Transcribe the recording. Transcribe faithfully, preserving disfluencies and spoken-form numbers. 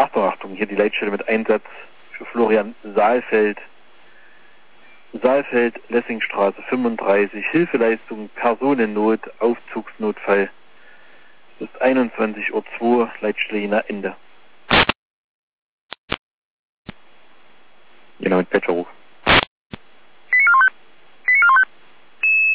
Achtung, Achtung, hier die Leitstelle mit Einsatz für Florian Saalfeld. Saalfeld, Lessingstraße fünfunddreißig, Hilfeleistung, Personennot, Aufzugsnotfall. Es ist einundzwanzig Uhr zwei, Leitstelle Jena Ende. Genau, mit Petscherruf.